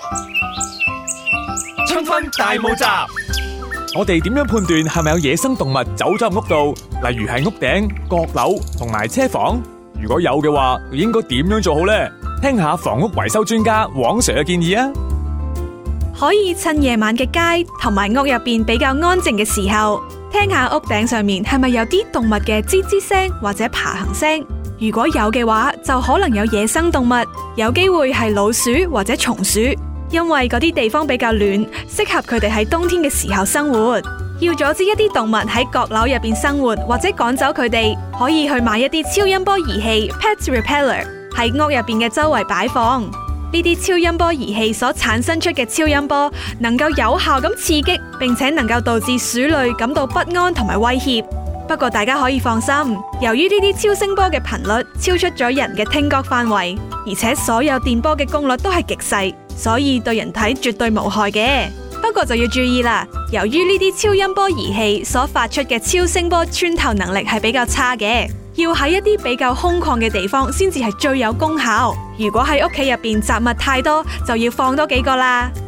春分大募集， 我哋點樣判斷係咪有野生動物走咗入屋度？例如係屋頂、閣樓同埋車房。如果有嘅話，應該點樣做好呢？聽下房屋維修專家黃 Sir 嘅建議啊！ 可以趁夜晚嘅街同埋屋入邊比較安靜嘅時候，聽下屋頂上面係咪有啲動物嘅吱吱聲或者爬行聲。如果有嘅話，就可能有野生動物，有機會係老鼠或者松鼠，因為嗰啲地方比較暖，適合佢哋喺冬天嘅時候生活。要阻止一啲動物喺閣樓入邊生活或者趕走佢哋，可以去買一啲超音波儀器 Pet Repeller 喺屋入邊嘅周圍擺放。呢啲超音波儀器所產生出嘅超音波，能夠有效咁刺激，並且能夠導致鼠類感到不安同埋威脅。不過大家可以放心，由於呢啲超聲波嘅頻率超出咗人嘅聽覺範圍，而且所有電波嘅功率都係極細，所以對人體絕對無害嘅。不過就要注意啦，由於呢啲超音波儀器所發出嘅超聲波穿透能力係比較差嘅，要喺一啲比較空曠嘅地方先至係最有功效。如果喺屋企入邊雜物太多，就要放多幾個啦。